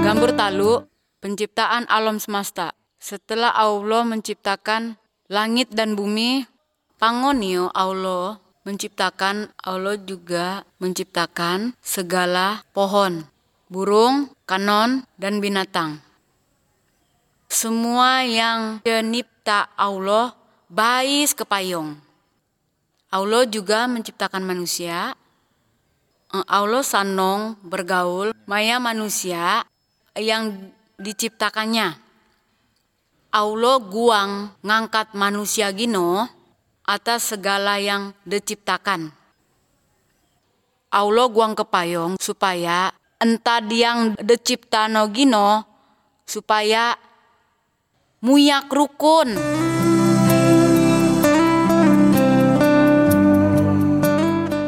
Gambur talu, penciptaan alam semesta. Setelah Allah menciptakan langit dan bumi, pangonio Allah juga menciptakan segala pohon, burung, kanon, dan binatang. Semua yang pencipta Allah bais kepayong. Allah juga menciptakan manusia. Allah sanong bergaul maya manusia yang diciptakannya. Allah guang ngangkat manusia gino atas segala yang diciptakan. Allah guang kepayong supaya entah yang diciptano gino supaya muyak rukun.